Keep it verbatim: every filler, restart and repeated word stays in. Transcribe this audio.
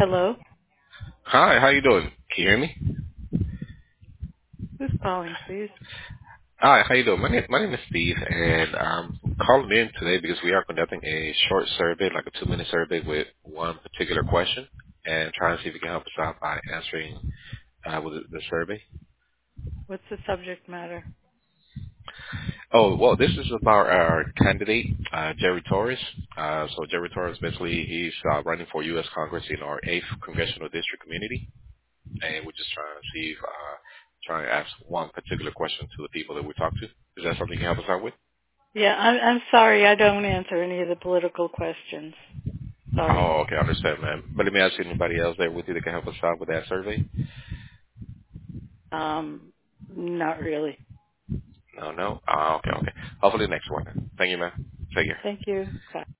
Hello? Hi, how you doing? Can you hear me? Who's calling, please? Hi, how you doing? My name, my name is Steve, and I'm calling in today because we are conducting a short survey, like a two-minute survey with one particular question, and trying to see if you can help us out by answering uh, with the the survey. What's the subject matter? Oh, well, this is about our candidate, uh, Jerry Torres. Uh, so Jerry Torres, basically, he's uh, running for U S Congress in our eighth Congressional District Community, and we're just trying to see if, uh, trying to ask one particular question to the people that we talk to. Is that something you can help us out with? Yeah, I'm, I'm sorry. I don't answer any of the political questions. Sorry. Oh, okay, I understand, man. But let me ask you, anybody else there with you that can help us out with that survey? Um, not really. No, no? Ah, okay, okay. Hopefully next one. Thank you, man. Take care. Thank you. Bye.